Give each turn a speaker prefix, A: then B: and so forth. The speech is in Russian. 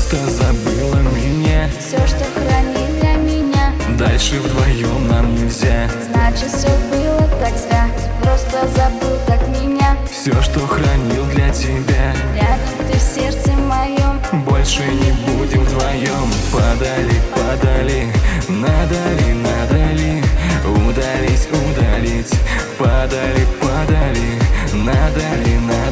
A: просто забыла меня.
B: Все, что хранит для меня,
A: дальше вдвоем нам нельзя.
B: значит, все было так зря. Ты просто забыл так меня.
A: Все, что хранил для тебя,
B: Рядом ты в сердце моем.
A: больше не будем вдвоем. Подали, подали, надали, надали, удалить, удалить. Подали, подали, надали, надали.